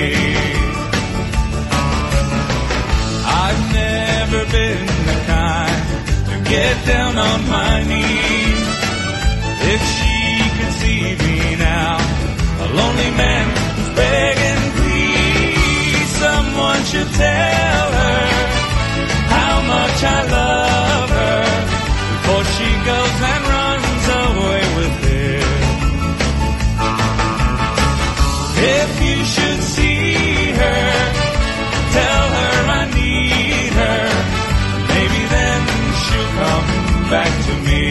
I've never been the kind to get down on my knees. If she could see me now, a lonely man who's begging, please, someone should tell her how much I love her before she goes and runs away with him. If you should see her, tell her I need her. Maybe then she'll come back to me.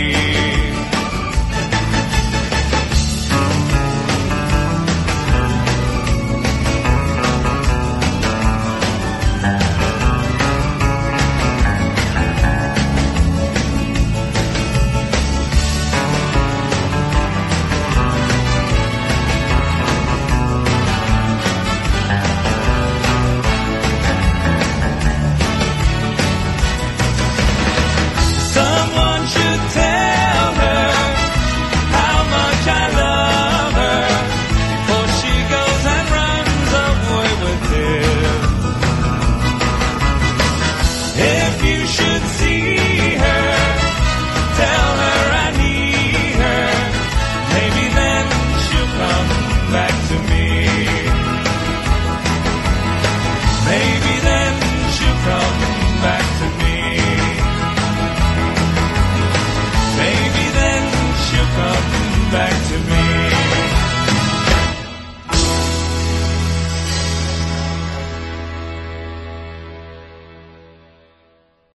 Back